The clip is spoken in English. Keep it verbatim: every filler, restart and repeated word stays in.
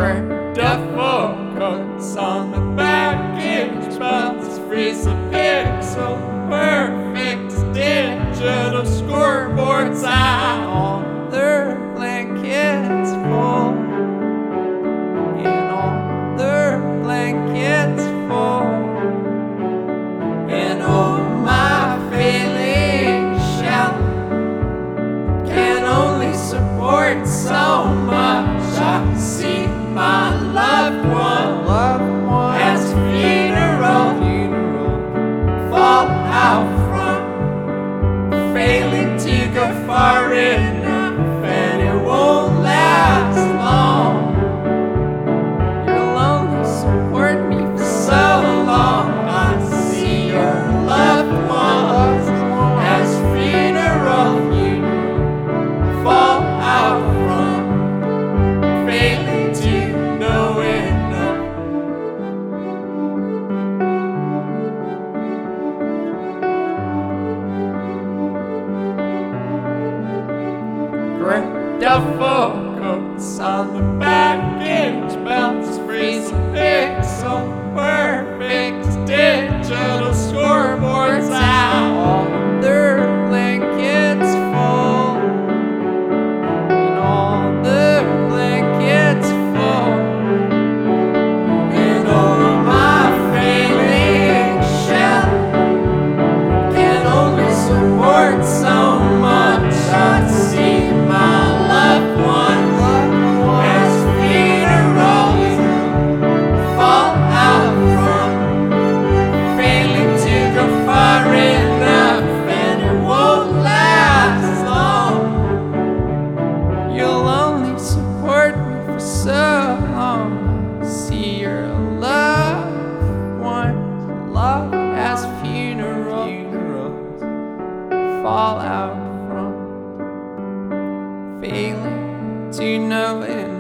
Gray duffel coats on the package, belts, freeze the pixel, perfect digital scoreboards out. All their blankets full, and all their blankets full, and oh my failing shell can only support so much. I see my loved one, loved one as funeral, funeral fall out from, failing to go far enough, and it won't last long. You'll only support me for so long. I see your loved one as funeral, funeral fall out from, failing to know enough. Gray duffel coats on the package, belts, freeze the pixel, perfect digital scoreboards out. All their blankets full, and all their blankets full, and oh my failing shell can only support so much. I see my loved one as funerals fall out from, failing to go far enough, and it won't last long. You'll only support me for so long. See your loved ones, love as funerals fall out from, failing to know it.